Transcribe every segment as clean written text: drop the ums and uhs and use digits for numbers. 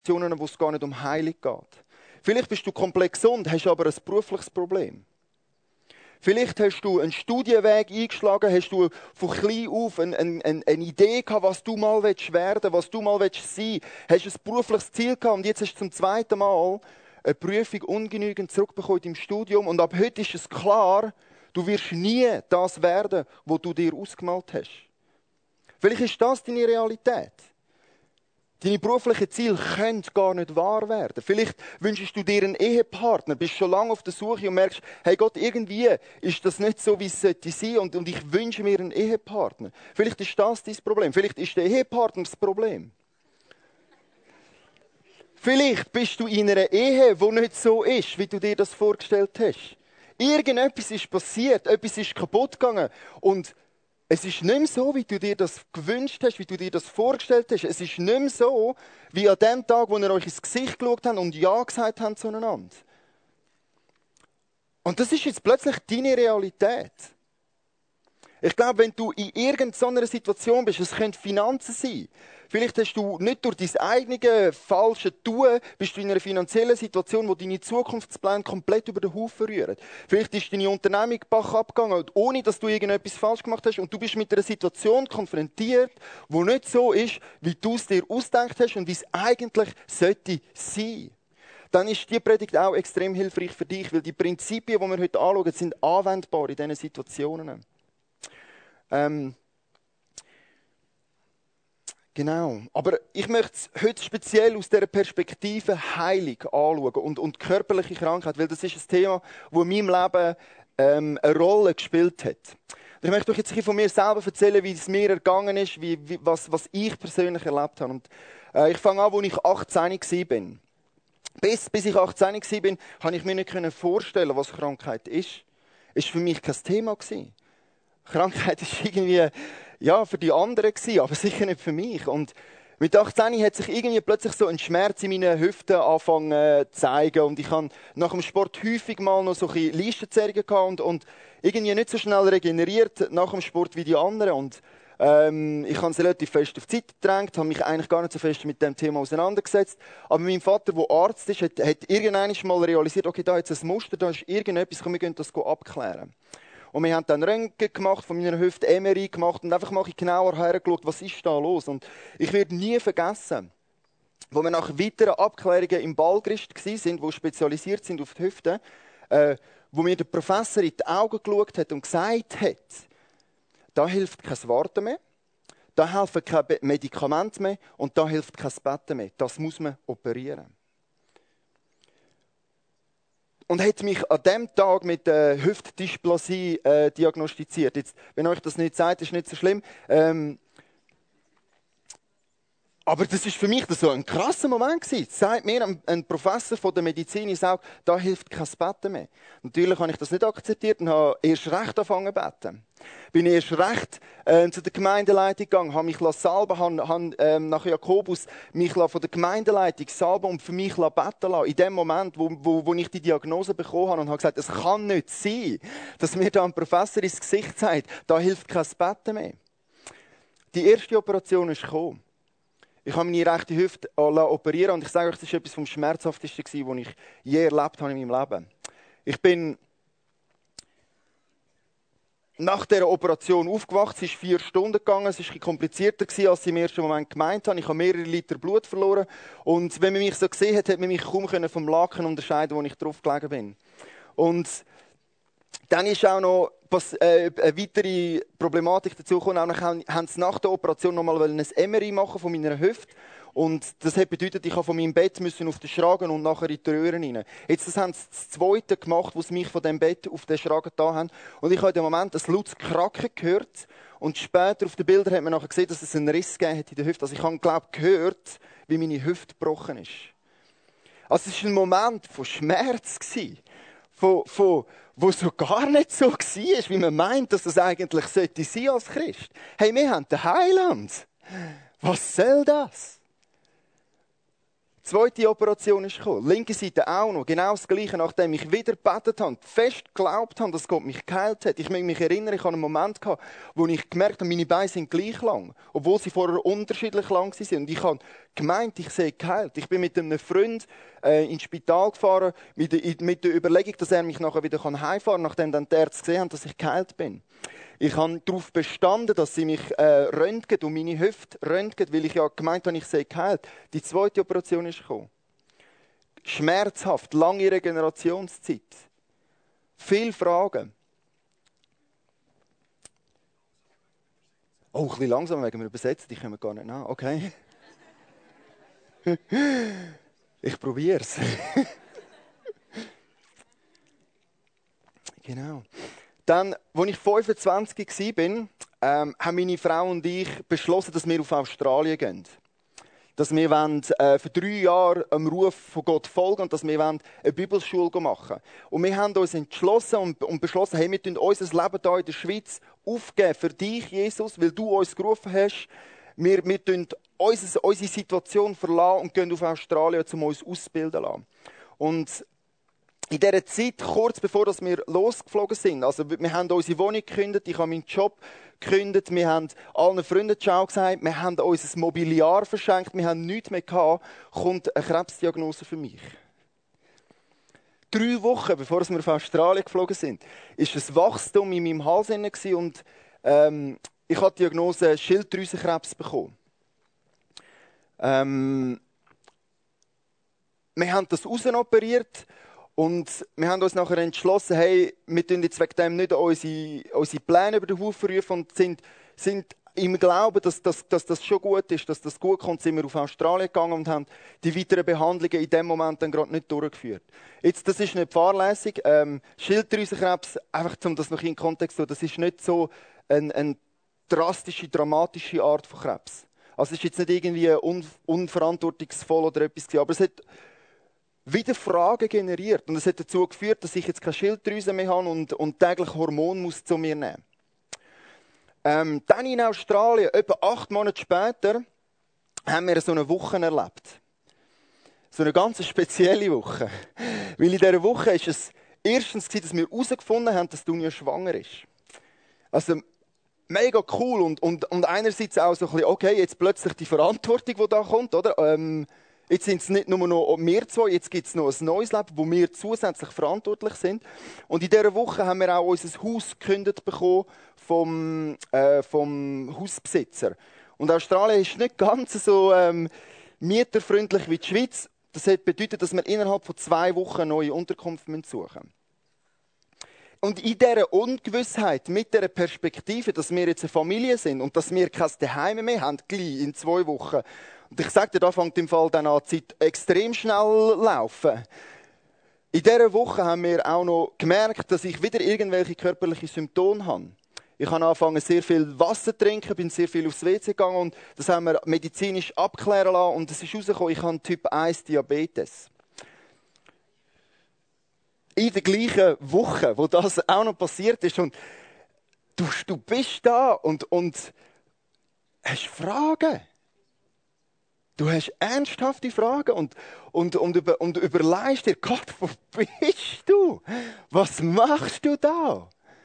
Situationen, wo es gar nicht um Heilung geht. Vielleicht bist du komplett gesund, hast aber ein berufliches Problem. Vielleicht hast du einen Studienweg eingeschlagen, hast du von klein auf eine Idee gehabt, was du mal werden willst, was du mal sein willst. Hast ein berufliches Ziel gehabt und jetzt hast du zum zweiten Mal eine Prüfung ungenügend zurückbekommen im Studium. Und ab heute ist es klar, du wirst nie das werden, was du dir ausgemalt hast. Vielleicht ist das deine Realität. Deine beruflichen Ziele können gar nicht wahr werden. Vielleicht wünschst du dir einen Ehepartner, bist schon lange auf der Suche und merkst, hey Gott, irgendwie ist das nicht so, wie es sollte sein und ich wünsche mir einen Ehepartner. Vielleicht ist das dein Problem. Vielleicht ist der Ehepartner das Problem. Vielleicht bist du in einer Ehe, die nicht so ist, wie du dir das vorgestellt hast. Irgendetwas ist passiert, etwas ist kaputt gegangen und es ist nicht mehr so, wie du dir das gewünscht hast, wie du dir das vorgestellt hast. Es ist nicht mehr so, wie an dem Tag, wo ihr euch ins Gesicht geschaut habt und Ja gesagt habt zueinander. Und das ist jetzt plötzlich deine Realität. Ich glaube, wenn du in irgendeiner Situation bist, es können Finanzen sein. Vielleicht hast du nicht durch dein eigenes falsche Tun, bist du in einer finanziellen Situation, wo deine Zukunftspläne komplett über den Haufen rühren. Vielleicht ist deine Unternehmung Bach abgegangen, ohne dass du irgendetwas falsch gemacht hast und du bist mit einer Situation konfrontiert, die nicht so ist, wie du es dir ausgedacht hast und wie es eigentlich sollte sein. Dann ist die Predigt auch extrem hilfreich für dich, weil die Prinzipien, die wir heute anschauen, sind anwendbar in diesen Situationen. Genau. Aber ich möchte es heute speziell aus dieser Perspektive Heilung anschauen und körperliche Krankheit, weil das ist ein Thema, das in meinem Leben eine Rolle gespielt hat. Und ich möchte euch jetzt von mir selber erzählen, wie es mir ergangen ist, was ich persönlich erlebt habe. Und ich fange an, als ich 18 war. Bis ich 18 war, konnte ich mir nicht vorstellen, was Krankheit ist. Es war für mich kein Thema. Krankheit war irgendwie, ja, für die anderen gewesen, aber sicher nicht für mich. Und mit 18 hat sich irgendwie plötzlich so ein Schmerz in meinen Hüften angefangen zu zeigen. Und ich habe nach dem Sport häufig mal noch so ein bisschen Leistenzerrungen gehabt und irgendwie nicht so schnell regeneriert nach dem Sport wie die anderen. Und ich habe es relativ fest auf die Zeit gedrängt, habe mich eigentlich gar nicht so fest mit dem Thema auseinandergesetzt. Aber mein Vater, der Arzt ist, hat irgendwann mal realisiert, okay, da ist ein Muster, da ist irgendetwas, komm, wir gehen das abklären. Und wir haben dann Röntgen gemacht, von meiner Hüfte MRI gemacht und einfach mal genauer hergeschaut, was ist da los. Und ich werde nie vergessen, wo wir nach weiteren Abklärungen im Ballgericht waren, die spezialisiert sind auf die Hüfte, wo mir der Professor in die Augen geschaut hat und gesagt hat, da hilft kein Warten mehr, da helfen keine Medikamente mehr und da hilft kein Betten mehr. Das muss man operieren. Und hat mich an diesem Tag mit Hüftdysplasie diagnostiziert. Jetzt, wenn euch das nicht sagt, ist nicht so schlimm. Aber das ist für mich so ein krasser Moment gewesen. Sagt mir ein Professor von der Medizin, ich sage, da hilft kein Betten mehr. Natürlich habe ich das nicht akzeptiert und habe erst recht angefangen zu beten. Bin erst recht zu der Gemeindeleitung gegangen, habe mich salben, habe nach Jakobus mich von der Gemeindeleitung salben und für mich beten lassen. In dem Moment, wo ich die Diagnose bekommen habe und habe gesagt, es kann nicht sein, dass mir da ein Professor ins Gesicht sagt, da hilft kein Betten mehr. Die erste Operation ist gekommen. Ich habe meine rechte Hüfte operieren und ich sage euch, das war etwas vom Schmerzhaftesten, was ich je erlebt habe in meinem Leben. Ich bin nach dieser Operation aufgewacht. Es ist 4 Stunden gegangen. Es war ein bisschen komplizierter, als ich im ersten Moment gemeint habe. Ich habe mehrere Liter Blut verloren. Und wenn man mich so gesehen hat, hat man mich kaum vom Laken unterscheiden, wo ich drauf gelegen bin. Und dann ist auch noch eine weitere Problematik dazu gekommen. Auch haben sie nach der Operation noch mal ein MRI machen von meiner Hüfte. Und das hat bedeutet, ich musste von meinem Bett auf den Schragen und nachher in die Röhren rein. Jetzt das haben sie das Zweite gemacht, wo sie mich von dem Bett auf den Schragen da haben. Und ich habe in dem Moment ein lautes Kracken gehört. Und später auf den Bildern hat man nachher gesehen, dass es einen Riss gegeben hat in der Hüfte. Also ich habe, glaube ich, gehört, wie meine Hüfte gebrochen ist. Also es war ein Moment von Schmerz, wo so gar nicht so war, wie man meint, dass das eigentlich sein sollte als Christ. Hey, wir haben den Heiland. Was soll das? zweite Operation ist gekommen. Linke Seite auch noch. Genau das Gleiche, nachdem ich wieder gebetet habe, fest geglaubt habe, dass Gott mich geheilt hat. Ich mag mich erinnern, ich hatte einen Moment gehabt, wo ich gemerkt habe, meine Beine sind gleich lang. Obwohl sie vorher unterschiedlich lang waren. Und ich habe gemeint, ich sei geheilt. Ich bin mit einem Freund ins Spital gefahren, mit der Überlegung, dass er mich nachher wieder heimfahren kann, nachdem dann die Ärzte gesehen haben, dass ich geheilt bin. Ich habe darauf bestanden, dass sie mich röntgen und meine Hüfte röntgen, weil ich ja gemeint habe, ich sei geheilt. Die zweite Operation ist gekommen. Schmerzhaft, lange Regenerationszeit. Viele Fragen. Oh, ein bisschen langsam wegen mir übersetzt, ich komme gar nicht nach. Okay. Ich probiere es. Genau. Dann, als ich 25 war, haben meine Frau und ich beschlossen, dass wir auf Australien gehen. Dass wir für 3 Jahre dem Ruf von Gott folgen und dass wir eine Bibelschule machen. Und wir haben uns entschlossen und beschlossen, hey, wir tun unser Leben hier in der Schweiz aufgeben für dich, Jesus, weil du uns gerufen hast. Wir tun unsere Situation verlassen und gehen auf Australien, um uns ausbilden zu lassen. Und in dieser Zeit, kurz bevor wir losgeflogen sind, also wir haben unsere Wohnung gekündigt, ich habe meinen Job gekündigt, wir haben allen Freunden Ciao gesagt, wir haben uns ein Mobiliar verschenkt, wir haben nichts mehr gehabt, kommt eine Krebsdiagnose für mich. 3 Wochen, bevor wir auf Australien geflogen sind, war ein Wachstum in meinem Hals und ich habe die Diagnose Schilddrüsenkrebs bekommen. Wir haben das rausoperiert. Und wir haben uns nachher entschlossen, hey, wir tun jetzt wegen dem nicht unsere Pläne über den Haufen rufen und sind im Glauben, dass das schon gut ist, dass das gut kommt, sind wir auf Australien gegangen und haben die weiteren Behandlungen in dem Moment dann gerade nicht durchgeführt. Jetzt, das ist nicht fahrlässig. Schilddrüsenkrebs, einfach um das noch in den Kontext zu, das ist nicht so eine drastische, dramatische Art von Krebs. Also es ist jetzt nicht irgendwie unverantwortungsvoll oder etwas gewesen, aber es hat wieder Fragen generiert. Und es hat dazu geführt, dass ich jetzt keine Schilddrüse mehr habe und täglich Hormone muss zu mir nehmen. Dann in Australien, etwa 8 Monate später, haben wir so eine Woche erlebt. So eine ganz spezielle Woche. Weil in dieser Woche war es erstens, dass wir herausgefunden haben, dass Dunja schwanger ist. Also mega cool und einerseits auch so ein bisschen, okay, jetzt plötzlich die Verantwortung, die da kommt, oder? Jetzt sind es nicht nur noch wir zwei, jetzt gibt es noch ein neues Leben, wo wir zusätzlich verantwortlich sind. Und in dieser Woche haben wir auch unser Haus gekündigt bekommen vom Hausbesitzer. Und Australien ist nicht ganz so mieterfreundlich wie die Schweiz. Das bedeutet, dass wir innerhalb von 2 Wochen eine neue Unterkunft suchen müssen. Und in dieser Ungewissheit, mit dieser Perspektive, dass wir jetzt eine Familie sind und dass wir kein Zuhause mehr haben, gleich in 2 Wochen. Und ich sage dir, da fängt im Fall dann an, die Zeit extrem schnell laufen. In dieser Woche haben wir auch noch gemerkt, dass ich wieder irgendwelche körperliche Symptome habe. Ich habe angefangen, sehr viel Wasser zu trinken, bin sehr viel aufs WC gegangen und das haben wir medizinisch abklären lassen und es ist herausgekommen, ich habe Typ 1 Diabetes. In der gleichen Woche, wo das auch noch passiert ist und du bist da und hast Fragen. Du hast ernsthafte Fragen und überlegst dir, Gott, wo bist du? Was machst du da?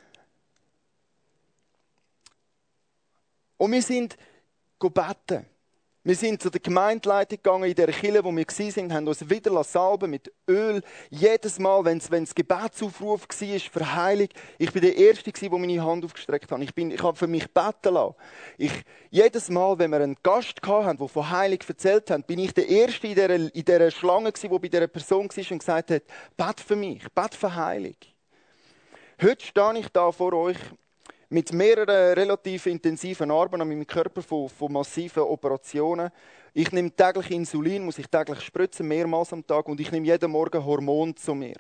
Und wir sind beten. Wir sind zu der Gemeindeleitung gegangen, in der Kirche, wo wir waren, haben uns wieder salben mit Öl. Jedes Mal, wenn es Gebetsaufruf war für Heilung, ich bin der Erste, der meine Hand aufgestreckt hat. Ich habe für mich beten lassen. Jedes Mal, wenn wir einen Gast hatten, der von Heilung erzählt hat, bin ich der Erste in dieser Schlange, der bei dieser Person war und gesagt hat, bet für mich, bet für Heilung. Heute stehe ich da vor euch mit mehreren relativ intensiven Arbeiten an meinem Körper von massiven Operationen. Ich nehme täglich Insulin, muss ich täglich spritzen, mehrmals am Tag, und ich nehme jeden Morgen Hormone zu mir.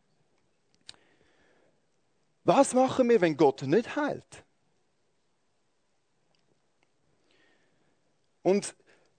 Was machen wir, wenn Gott nicht heilt? Und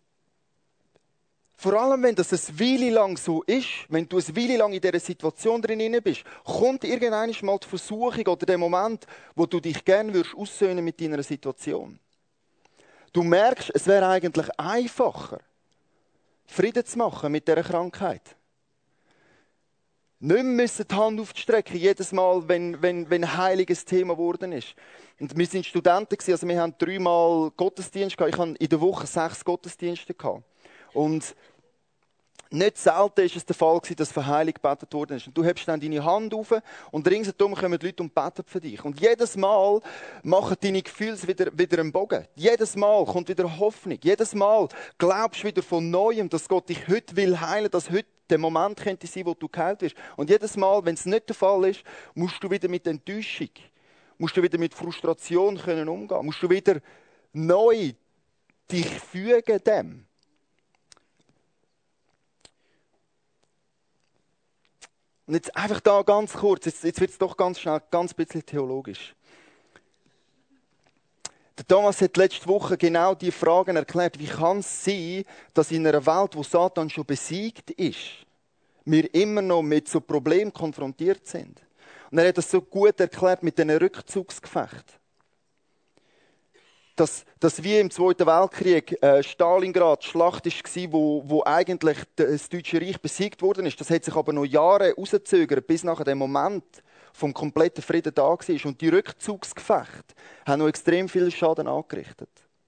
vor allem, wenn das eine Weile lang so ist, wenn du eine Weile lang in dieser Situation drin bist, kommt irgendwann mal die Versuchung oder der Moment, wo du dich gerne aussöhnen mit deiner Situation. Du merkst, es wäre eigentlich einfacher, Frieden zu machen mit dieser Krankheit. Nicht müssen die Hand aufstrecken, jedes Mal, wenn heiliges Thema geworden ist. Und wir waren Studenten, also wir haben 3-mal Gottesdienst gehabt. Ich hatte in der Woche 6 Gottesdienste gehabt. Und nicht selten war es der Fall, dass für Heilung gebetet worden ist. Und du hebst dann deine Hand auf und ringsherum kommen die Leute und beten für dich. Und jedes Mal machen deine Gefühle wieder einen Bogen. Jedes Mal kommt wieder Hoffnung. Jedes Mal glaubst du wieder von Neuem, dass Gott dich heute heilen will, dass heute der Moment könnte sein, wo du geheilt wirst. Und jedes Mal, wenn es nicht der Fall ist, musst du wieder mit Enttäuschung, musst du wieder mit Frustration können umgehen, musst du wieder neu dich fügen dem. Und jetzt einfach da ganz kurz, jetzt wird es doch ganz schnell, ganz bisschen theologisch. Der Thomas hat letzte Woche genau diese Fragen erklärt. Wie kann es sein, dass in einer Welt, wo Satan schon besiegt ist, wir immer noch mit so Problemen konfrontiert sind? Und er hat das so gut erklärt mit diesen Rückzugsgefechten. Dass wie im Zweiten Weltkrieg Stalingrad die Schlacht war, wo eigentlich das Deutsche Reich besiegt worden ist. Das hat sich aber noch Jahre herausgezögert, bis nachher der Moment vom kompletten Frieden da war. Und die Rückzugsgefechte haben noch extrem viel Schaden angerichtet.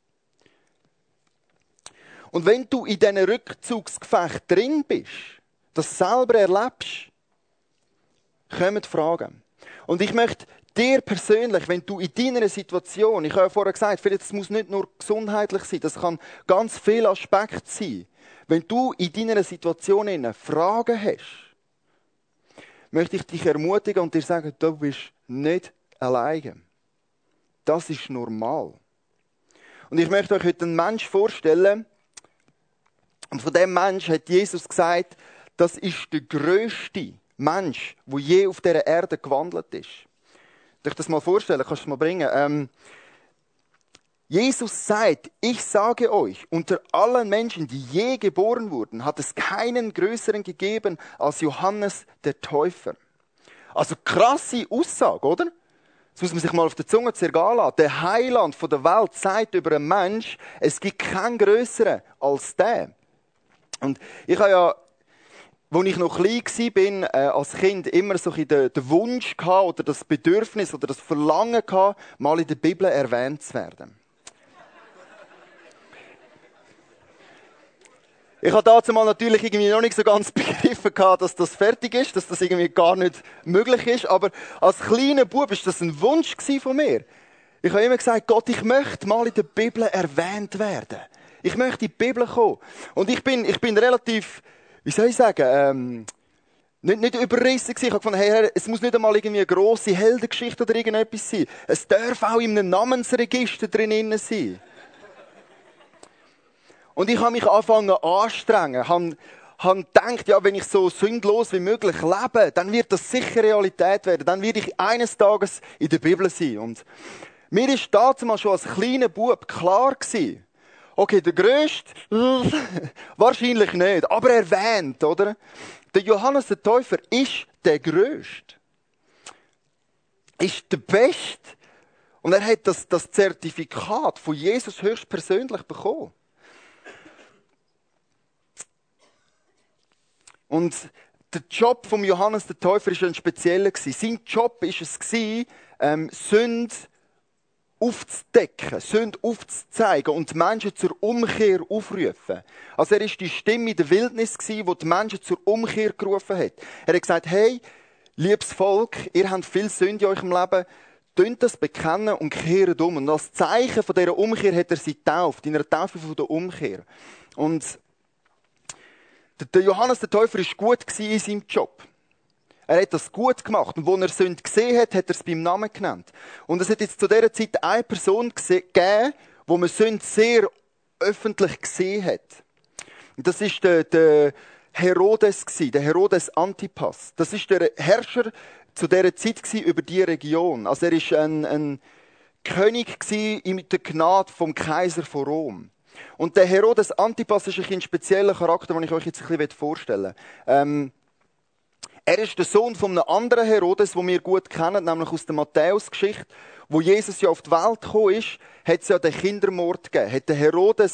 Und wenn du in diesen Rückzugsgefechten drin bist, das selber erlebst, kommen Fragen. Und ich möchte dir persönlich, wenn du in deiner Situation, ich habe ja vorher gesagt, vielleicht es muss nicht nur gesundheitlich sein, das kann ganz viele Aspekte sein. Wenn du in deiner Situation Fragen hast, möchte ich dich ermutigen und dir sagen, du bist nicht alleine. Das ist normal. Und ich möchte euch heute einen Menschen vorstellen, und von diesem Menschen hat Jesus gesagt, das ist der grösste Mensch, der je auf dieser Erde gewandelt ist. Darf ich das mal vorstellen? Kannst du es mal bringen? Jesus sagt, ich sage euch, unter allen Menschen, die je geboren wurden, hat es keinen größeren gegeben als Johannes der Täufer. Also krasse Aussage, oder? Das muss man sich mal auf der Zunge zergehen lassen. Der Heiland von der Welt sagt über einen Mensch, es gibt keinen größeren als der. Und ich habe ja, als ich noch klein war, als Kind immer so den Wunsch gehabt, oder das Bedürfnis oder das Verlangen gehabt, mal in der Bibel erwähnt zu werden. Ich habe dazu mal natürlich irgendwie noch nicht so ganz begriffen gehabt, dass das fertig ist, dass das irgendwie gar nicht möglich ist. Aber als kleiner Bub war das ein Wunsch von mir. Ich habe immer gesagt, Gott, ich möchte mal in der Bibel erwähnt werden. Ich möchte in die Bibel kommen. Und ich bin relativ, wie soll ich sagen, nicht überrissen gewesen. Ich habe gefunden, hey, es muss nicht einmal irgendwie eine grosse Heldengeschichte oder irgendetwas sein. Es darf auch in einem Namensregister drin sein. Und ich habe mich angefangen anstrengen, habe gedacht, ja, wenn ich so sündlos wie möglich lebe, dann wird das sicher Realität werden. Dann werde ich eines Tages in der Bibel sein. Und mir ist damals schon als kleiner Bub klar gewesen, okay, der Größte, wahrscheinlich nicht, aber erwähnt, oder? Der Johannes der Täufer ist der Größte. Ist der Beste. Und er hat das Zertifikat von Jesus höchstpersönlich bekommen. Und der Job von Johannes der Täufer war ein spezieller. Sein Job war es, Sünde aufzudecken, Sünde aufzuzeigen und die Menschen zur Umkehr aufrufen. Also er war die Stimme in der Wildnis, die die Menschen zur Umkehr gerufen hat. Er hat gesagt, hey, liebes Volk, ihr habt viel Sünde in eurem Leben, tönt das bekennen und kehrt um. Und als Zeichen von dieser Umkehr hat er sie getauft, in einer Taufe von der Umkehr. Und der Johannes der Täufer war gut in seinem Job. Er hat das gut gemacht. Und als er Sünde gesehen hat, hat er es beim Namen genannt. Und es hat jetzt zu dieser Zeit eine Person gegeben, wo man Sünde sehr öffentlich gesehen hat. Und das war der Herodes, der Herodes Antipas. Das war der Herrscher zu dieser Zeit über diese Region. Also er war ein König mit der Gnade vom Kaiser von Rom. Und der Herodes Antipas ist ein spezieller Charakter, den ich euch jetzt ein bisschen vorstellen will. Er ist der Sohn von einem anderen Herodes, den wir gut kennen, nämlich aus der Matthäus-Geschichte. Wo Jesus ja auf die Welt gekommen ist, hat es ja den Kindermord gegeben. Hat der Herodes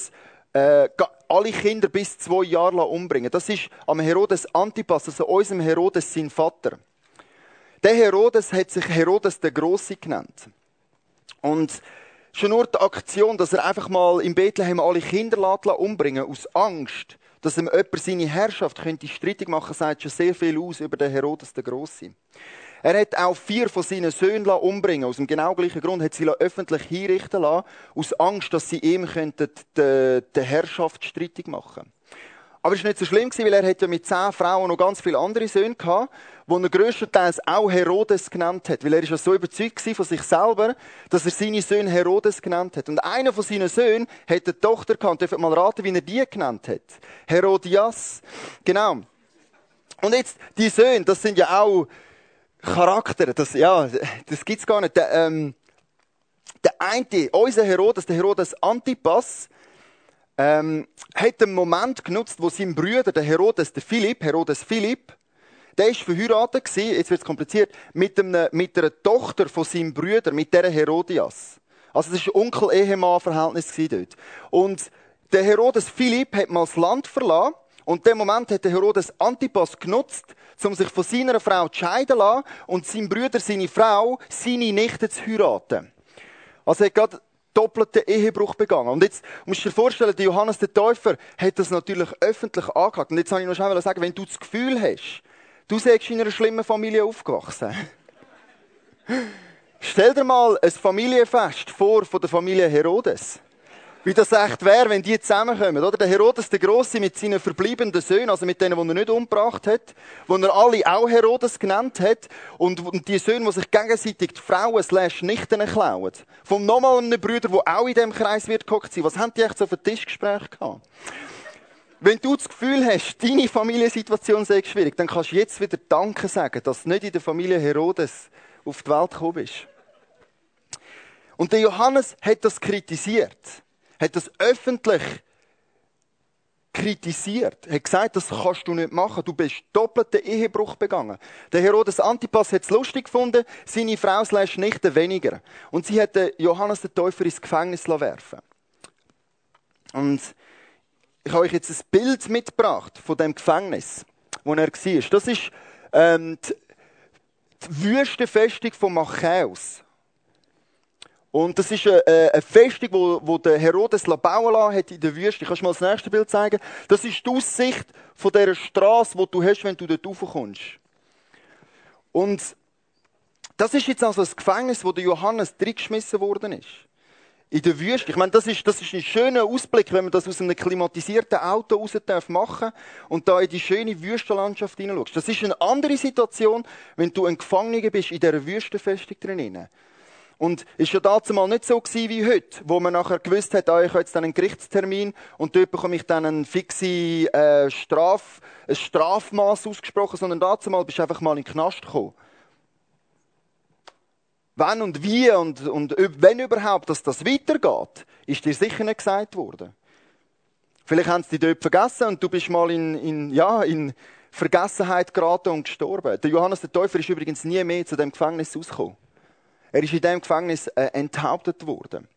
alle Kinder bis 2 Jahre umbringen. Das ist am Herodes Antipas, also unserem Herodes sein Vater. Der Herodes hat sich Herodes der Grosse genannt. Und schon nur die Aktion, dass er einfach mal in Bethlehem alle Kinder umbringen aus Angst, dass ihm jemand seine Herrschaft könnte streitig machen, sagt schon sehr viel aus über den Herodes der Grosse. Er hat auch 4 von seinen Söhnen umbringen. Aus dem genau gleichen Grund hat sie öffentlich hinrichten lassen, aus Angst, dass sie ihm die Herrschaft streitig machen. Aber es war nicht so schlimm, weil er hat ja mit 10 Frauen noch ganz viele andere Söhne gehabt, die er grösstenteils auch Herodes genannt hat. Weil er ist ja so überzeugt von sich selber, dass er seine Söhne Herodes genannt hat. Und einer von seinen Söhnen hat eine Tochter gehabt. Und dürft mal raten, wie er die genannt hat. Herodias. Genau. Und jetzt, die Söhne, das sind ja auch Charakter. Das gibt's gar nicht. Der eine, unser Herodes, der Herodes Antipas, hat einen Moment genutzt, wo sein Bruder, der Herodes Philipp, der ist verheiratet gewesen, jetzt wird's kompliziert, mit einer Tochter von seinem Bruder, mit der Herodias. Also das war ein Onkel-Ehemann-Verhältnis dort. Und der Herodes Philipp hat mal das Land verlassen und in dem Moment hat der Herodes Antipas genutzt, um sich von seiner Frau zu scheiden zu lassen und sein Bruder, seine Frau, seine Nichte zu heiraten. Also er hat gerade doppelten Ehebruch begangen. Und jetzt musst du dir vorstellen, der Johannes der Täufer hat das natürlich öffentlich angeklagt. Und jetzt wollte ich noch schnell sagen, wenn du das Gefühl hast, du seist in einer schlimmen Familie aufgewachsen. Stell dir mal ein Familienfest vor von der Familie Herodes. Wie das echt wäre, wenn die zusammenkommen, oder? Der Herodes der Grosse mit seinen verbleibenden Söhnen, also mit denen, die er nicht umgebracht hat, die er alle auch Herodes genannt hat, und die Söhne, die sich gegenseitig die Frauen / Nichten klauen. Von nochmal einem Bruder, der auch in diesem Kreis wird gehockt sein. Was haben die echt so für Tischgespräche gehabt? Wenn du das Gefühl hast, deine Familiensituation sei schwierig, dann kannst du jetzt wieder Danke sagen, dass du nicht in der Familie Herodes auf die Welt gekommen bist. Und der Johannes hat das kritisiert. Hat das öffentlich kritisiert. Hat gesagt, das kannst du nicht machen. Du bist doppelten Ehebruch begangen. Der Herodes Antipas hat es lustig gefunden, seine Frau / Nichte weniger. Und sie hat den Johannes den Täufer ins Gefängnis werfen. Und ich habe euch jetzt ein Bild mitgebracht von dem Gefängnis, wo er war. Das ist die Wüstenfestung von Macchaeus. Und das ist eine Festung, wo der Herodes bauen lassen hat in der Wüste. Kannst du mal das nächste Bild zeigen? Das ist die Aussicht von dieser Straße, die du hast, wenn du dort raufkommst. Und das ist jetzt also das Gefängnis, wo der Johannes reingeschmissen worden ist. In der Wüste. Ich meine, das ist ein schöner Ausblick, wenn man das aus einem klimatisierten Auto raus machen darf und da in die schöne Wüstenlandschaft hineinschaust. Das ist eine andere Situation, wenn du ein Gefangener bist in dieser Wüstenfestung drinnen. Und es war ja damals nicht so wie heute, wo man nachher gewusst hat, ich habe jetzt dann einen Gerichtstermin und dort bekomme ich dann ein fixes Strafmaß ausgesprochen, sondern damals bist du einfach mal in den Knast gekommen. Wann und wie und wenn überhaupt, dass das weitergeht, ist dir sicher nicht gesagt worden. Vielleicht haben sie dich dort vergessen und du bist mal in Vergessenheit geraten und gestorben. Der Johannes der Täufer ist übrigens nie mehr zu dem Gefängnis rausgekommen. Er ist in diesem Gefängnis enthauptet worden.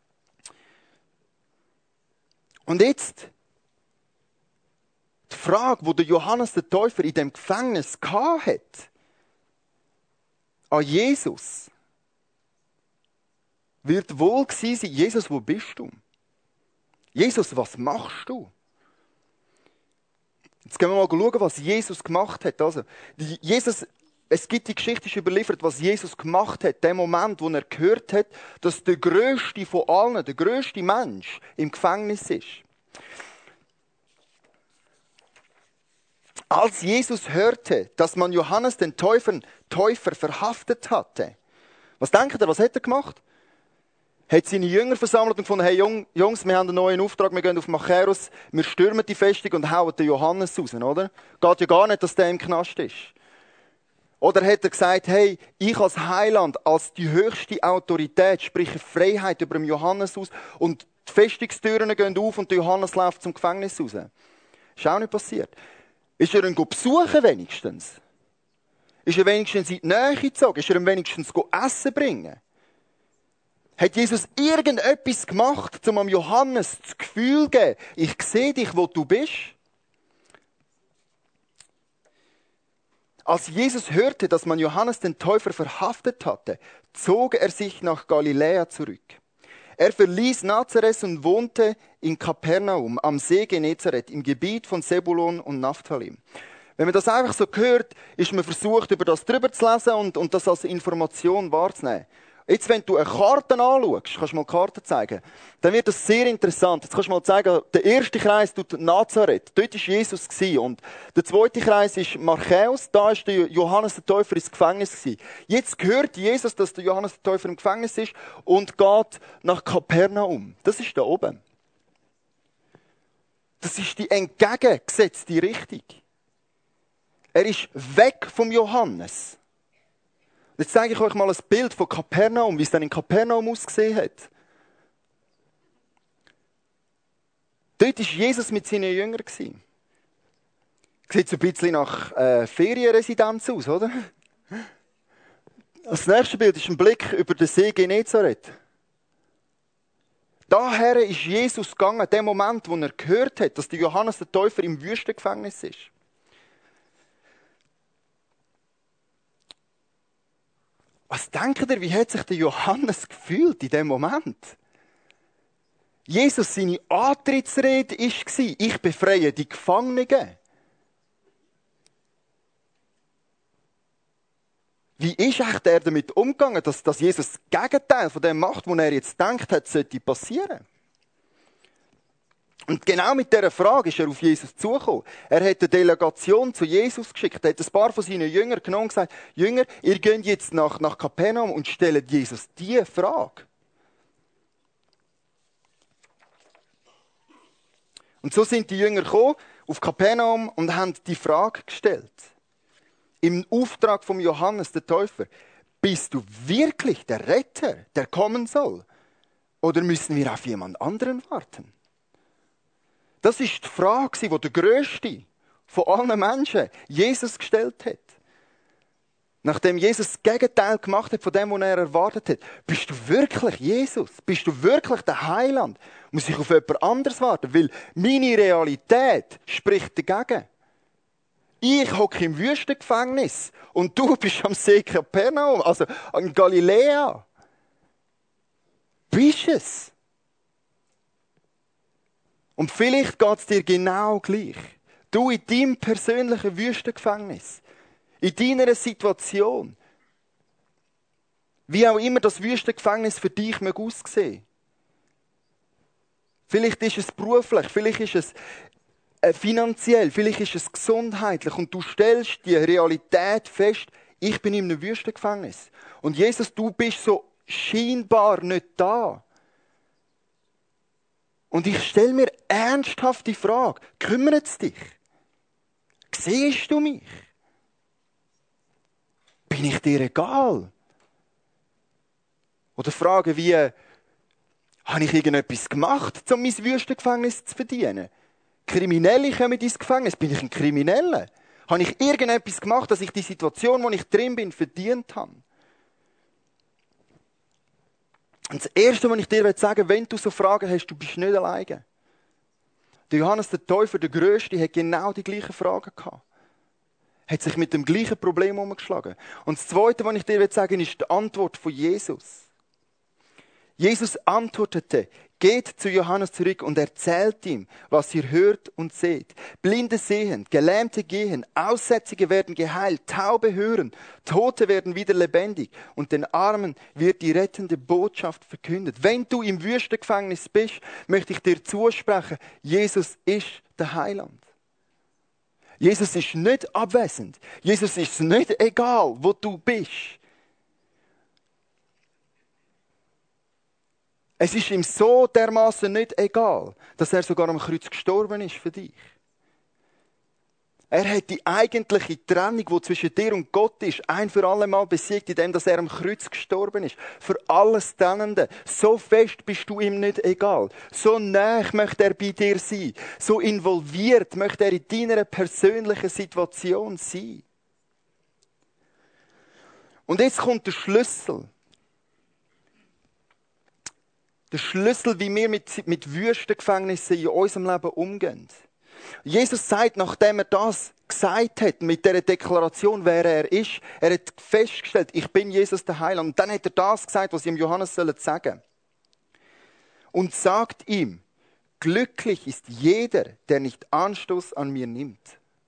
Und jetzt die Frage, die der Johannes der Täufer in dem Gefängnis hatte, an Jesus, wird wohl gewesen sein: Jesus, wo bist du? Jesus, was machst du? Jetzt gehen wir mal schauen, was Jesus gemacht hat. Also, es gibt die Geschichte, ist überliefert, was Jesus gemacht hat, der Moment, wo er gehört hat, dass der Größte von allen, der größte Mensch im Gefängnis ist. Als Jesus hörte, dass man Johannes den Täufer verhaftet hatte, was denkt ihr, was hat er gemacht? Hat seine Jünger versammelt und gefunden: hey Jungs, wir haben einen neuen Auftrag, wir gehen auf Macchaeus, wir stürmen die Festung und hauen den Johannes raus, oder? Geht ja gar nicht, dass der im Knast ist. Oder hat er gesagt: hey, ich als Heiland, als die höchste Autorität, spreche Freiheit über den Johannes aus und die Festungstüren gehen auf und der Johannes läuft zum Gefängnis raus. Ist auch nicht passiert. Ist er ihn besuchen wenigstens? Ist er wenigstens in die Nähe gezogen? Ist er ihm wenigstens Essen bringen? Hat Jesus irgendetwas gemacht, um am Johannes das Gefühl zu geben, ich sehe dich, wo du bist? Als Jesus hörte, dass man Johannes den Täufer verhaftet hatte, zog er sich nach Galiläa zurück. Er verließ Nazareth und wohnte in Kapernaum am See Genezareth im Gebiet von Sebulon und Naphtalim. Wenn man das einfach so hört, ist man versucht, über das drüber zu lesen und das als Information wahrzunehmen. Jetzt, wenn du eine Karte anschaust, kannst du mal die Karte zeigen, dann wird das sehr interessant. Jetzt kannst du mal zeigen, der erste Kreis tut Nazareth. Dort war Jesus gewesen. Und der zweite Kreis ist Marchäus. Da ist der Johannes der Täufer ins Gefängnis gewesen. Jetzt hört Jesus, dass der Johannes der Täufer im Gefängnis ist und geht nach Kapernaum. Das ist da oben. Das ist die entgegengesetzte Richtung. Er ist weg vom Johannes. Jetzt zeige ich euch mal ein Bild von Kapernaum, wie es dann in Kapernaum ausgesehen hat. Dort war Jesus mit seinen Jüngern. Sieht so ein bisschen nach Ferienresidenz aus, oder? Das nächste Bild ist ein Blick über den See Genezareth. Daher ist Jesus gegangen, in dem Moment, wo er gehört hat, dass der Johannes der Täufer im Wüstengefängnis ist. Was denkt ihr, wie hat sich der Johannes gefühlt in dem Moment? Jesus, seine Antrittsrede war, ich befreie die Gefangenen. Wie ist echt er damit umgegangen, dass Jesus das Gegenteil von dem macht, was er jetzt denkt hat, sollte passieren? Und genau mit dieser Frage ist er auf Jesus zugekommen. Er hat eine Delegation zu Jesus geschickt. Er hat ein paar von seinen Jüngern genommen und gesagt, Jünger, ihr geht jetzt nach Kapernaum und stellt Jesus diese Frage. Und so sind die Jünger gekommen, auf Kapernaum und haben die Frage gestellt. Im Auftrag von Johannes, der Täufer. Bist du wirklich der Retter, der kommen soll? Oder müssen wir auf jemand anderen warten? Das ist die Frage, die der Grösste von allen Menschen Jesus gestellt hat. Nachdem Jesus das Gegenteil gemacht hat von dem, was er erwartet hat. Bist du wirklich Jesus? Bist du wirklich der Heiland? Muss ich auf jemand anderes warten? Weil meine Realität spricht dagegen. Ich hocke im Wüstengefängnis und du bist am See Kapernaum, also in Galiläa. Bist es? Und vielleicht geht es dir genau gleich. Du in deinem persönlichen Wüstengefängnis. In deiner Situation. Wie auch immer das Wüstengefängnis für dich aussehen. Vielleicht ist es beruflich, vielleicht ist es finanziell, vielleicht ist es gesundheitlich. Und du stellst die Realität fest, ich bin in einem Wüstengefängnis. Und Jesus, du bist so scheinbar nicht da. Und ich stelle mir ernsthaft die Frage, kümmert es dich? Siehst du mich? Bin ich dir egal? Oder Fragen wie, habe ich irgendetwas gemacht, um mein Wüstengefängnis zu verdienen? Kriminelle kommen ins Gefängnis. Bin ich ein Krimineller? Habe ich irgendetwas gemacht, dass ich die Situation, wo ich drin bin, verdient habe? Und das Erste, was ich dir sagen will, wenn du so Fragen hast, du bist nicht alleine. Der Johannes der Täufer, der Grösste, hat genau die gleichen Fragen gehabt. Hat sich mit dem gleichen Problem umgeschlagen. Und das Zweite, was ich dir sagen will, ist die Antwort von Jesus. Jesus antwortete, geht zu Johannes zurück und erzählt ihm, was ihr hört und seht. Blinde sehen, Gelähmte gehen, Aussätzige werden geheilt, Taube hören, Tote werden wieder lebendig und den Armen wird die rettende Botschaft verkündet. Wenn du im Wüstengefängnis bist, möchte ich dir zusprechen, Jesus ist der Heiland. Jesus ist nicht abwesend. Jesus ist nicht egal, wo du bist. Es ist ihm so dermaßen nicht egal, dass er sogar am Kreuz gestorben ist für dich. Er hat die eigentliche Trennung, die zwischen dir und Gott ist, ein für alle Mal besiegt, indem er am Kreuz gestorben ist. Für alles Trennende. So fest bist du ihm nicht egal. So nah möchte er bei dir sein. So involviert möchte er in deiner persönlichen Situation sein. Und jetzt kommt der Schlüssel. Der Schlüssel, wie wir mit Wüstengefängnissen in unserem Leben umgehen. Jesus sagt, nachdem er das gesagt hat, mit dieser Deklaration, wer er ist, er hat festgestellt, ich bin Jesus der Heiland. Und dann hat er das gesagt, was ihm Johannes sagen sollen. Und sagt ihm, glücklich ist jeder, der nicht Anstoß an mir nimmt.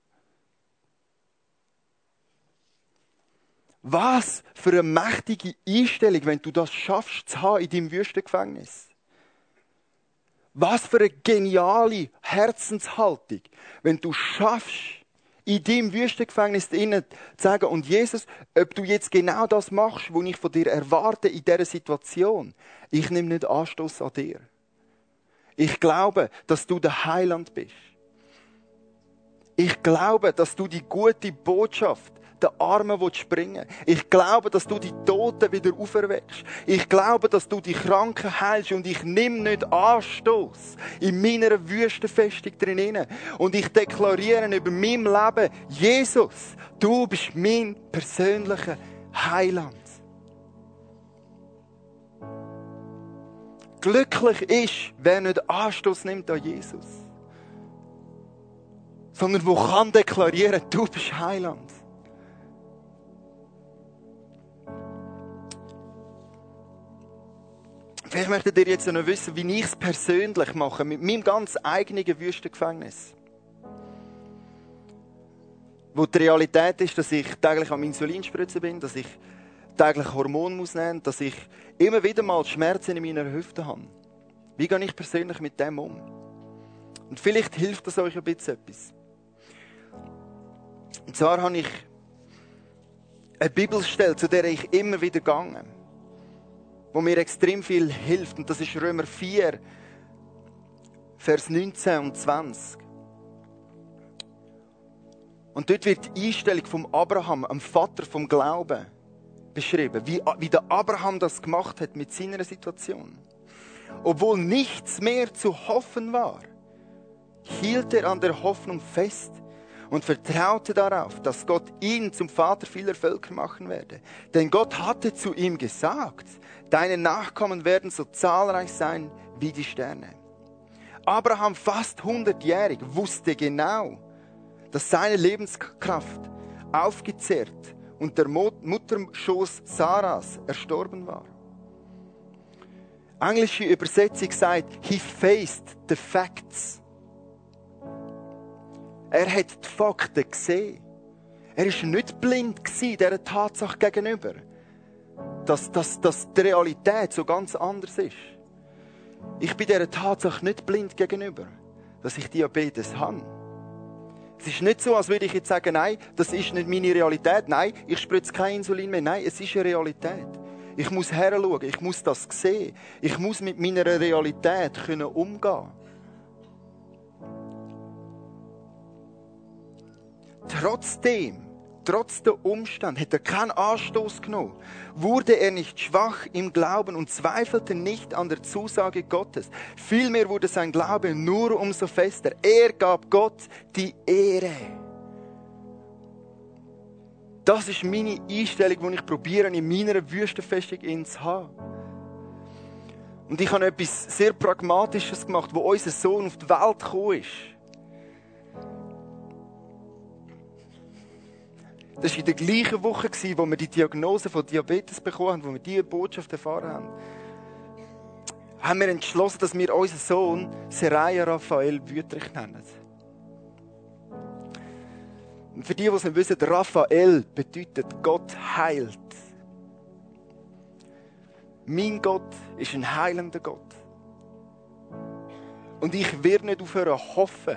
Was für eine mächtige Einstellung, wenn du das schaffst zu haben in deinem Wüstengefängnis. Was für eine geniale Herzenshaltung, wenn du schaffst, in deinem Wüstengefängnis zu sagen, und Jesus, ob du jetzt genau das machst, was ich von dir erwarte in dieser Situation, ich nehme nicht Anstoß an dir. Ich glaube, dass du der Heiland bist. Ich glaube, dass du die gute Botschaft den Armen springen willst. Ich glaube, dass du die Toten wieder auferweckst. Ich glaube, dass du die Kranken heilst. Und ich nehme nicht Anstoß in meiner Wüstenfestung drin. Und ich deklariere über mein Leben, Jesus, du bist mein persönlicher Heiland. Glücklich ist, wer nicht Anstoß nimmt an Jesus. Sondern wo kann deklarieren, du bist Heiland. Vielleicht möchtet ihr jetzt noch wissen, wie ich es persönlich mache, mit meinem ganz eigenen Wüstengefängnis. Wo die Realität ist, dass ich täglich am Insulinspritzen bin, dass ich täglich Hormone muss nehmen, dass ich immer wieder mal Schmerzen in meiner Hüfte habe. Wie gehe ich persönlich mit dem um? Und vielleicht hilft das euch ein bisschen etwas. Und zwar habe ich eine Bibelstelle, zu der ich immer wieder gehe, wo mir extrem viel hilft. Und das ist Römer 4, Vers 19 und 20. Und dort wird die Einstellung vom Abraham, dem Vater vom Glauben, beschrieben. Wie der Abraham das gemacht hat mit seiner Situation. Obwohl nichts mehr zu hoffen war, hielt er an der Hoffnung fest und vertraute darauf, dass Gott ihn zum Vater vieler Völker machen werde. Denn Gott hatte zu ihm gesagt, deine Nachkommen werden so zahlreich sein wie die Sterne. Abraham, fast 100-jährig, wusste genau, dass seine Lebenskraft aufgezehrt und der Mutterschoß Saras erstorben war. Englische Übersetzung sagt, he faced the facts. Er hat die Fakten gesehen. Er war nicht blind dieser Tatsache gegenüber, dass die Realität so ganz anders ist. Ich bin dieser Tatsache nicht blind gegenüber, dass ich Diabetes habe. Es ist nicht so, als würde ich jetzt sagen, nein, das ist nicht meine Realität. Nein, ich spritze kein Insulin mehr. Nein, es ist eine Realität. Ich muss heranschauen, ich muss das sehen. Ich muss mit meiner Realität umgehen können. Trotz der Umstände, hat er keinen Anstoß genommen. Wurde er nicht schwach im Glauben und zweifelte nicht an der Zusage Gottes. Vielmehr wurde sein Glaube nur umso fester. Er gab Gott die Ehre. Das ist meine Einstellung, die ich probiere, in meiner Wüstenfestung zu haben. Und ich habe etwas sehr Pragmatisches gemacht, wo unser Sohn auf die Welt gekommen ist. Das war in der gleichen Woche, wo wir die Diagnose von Diabetes bekommen haben, wo wir diese Botschaft erfahren haben. Haben wir entschlossen, dass wir unseren Sohn Seraya Raphael Wüthrich nennen. Und für die es nicht wissen, Raphael bedeutet Gott heilt. Mein Gott ist ein heilender Gott. Und ich werde nicht aufhören hoffen.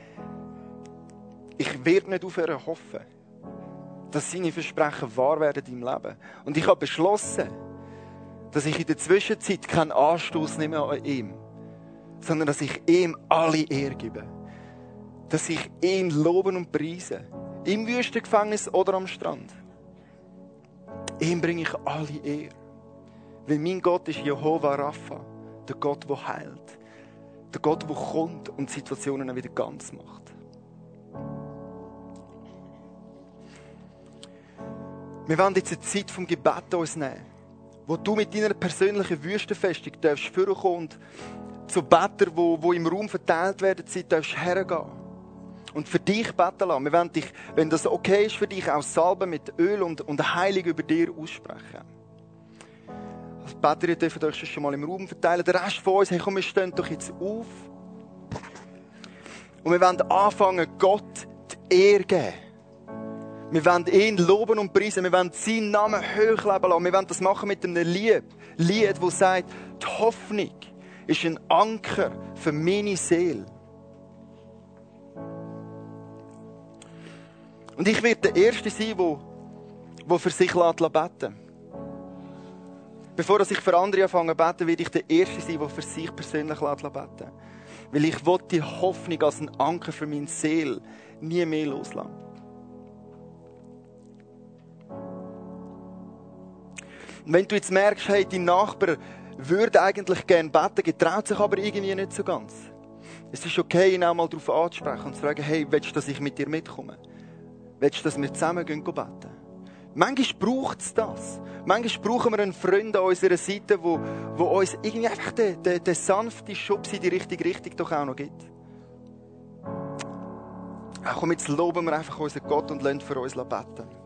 Dass seine Versprechen wahr werden im Leben. Und ich habe beschlossen, dass ich in der Zwischenzeit keinen Anstoß nehme an ihm, sondern dass ich ihm alle Ehre gebe. Dass ich ihn loben und preise. Im Wüstengefängnis oder am Strand. Ihm bringe ich alle Ehre. Weil mein Gott ist Jehova Rapha, der Gott, der heilt. Der Gott, der kommt und Situationen wieder ganz macht. Wir wollen jetzt eine Zeit vom Gebet uns nehmen. wo du mit deiner persönlichen Wüstenfestung darfst vorkommen und zu Bettern, die im Raum verteilt werden, darfst hergehen. Und für dich beten lassen. Wir wollen dich, wenn das okay ist für dich, auch salben mit Öl und Heilung über dir aussprechen. Als Beter, ihr dürft euch schon mal im Raum verteilen. Der Rest von uns, hey, komm, wir stehen doch jetzt auf. Und wir wollen anfangen, Gott die Ehre geben. Wir wollen ihn loben und preisen. Wir wollen seinen Namen hochleben lassen. Wir wollen das machen mit einem Lied, das sagt, die Hoffnung ist ein Anker für meine Seele. Und ich werde der Erste sein, der für sich beten lässt. Bevor ich für andere anfange zu beten, werde ich der Erste sein, der für sich persönlich beten lässt. Weil ich will die Hoffnung als ein Anker für meine Seele nie mehr loslassen. Und wenn du jetzt merkst, hey, dein Nachbar würde eigentlich gerne beten, getraut sich aber irgendwie nicht so ganz. Es ist okay, ihn auch mal darauf anzusprechen und zu fragen, hey, willst du, dass ich mit dir mitkomme? Willst du, dass wir zusammen beten? Manchmal braucht es das. Manchmal brauchen wir einen Freund an unserer Seite, der uns irgendwie einfach den sanften Schubs in die richtige Richtung doch auch noch gibt. Ach komm, jetzt loben wir einfach unseren Gott und lassen für uns beten.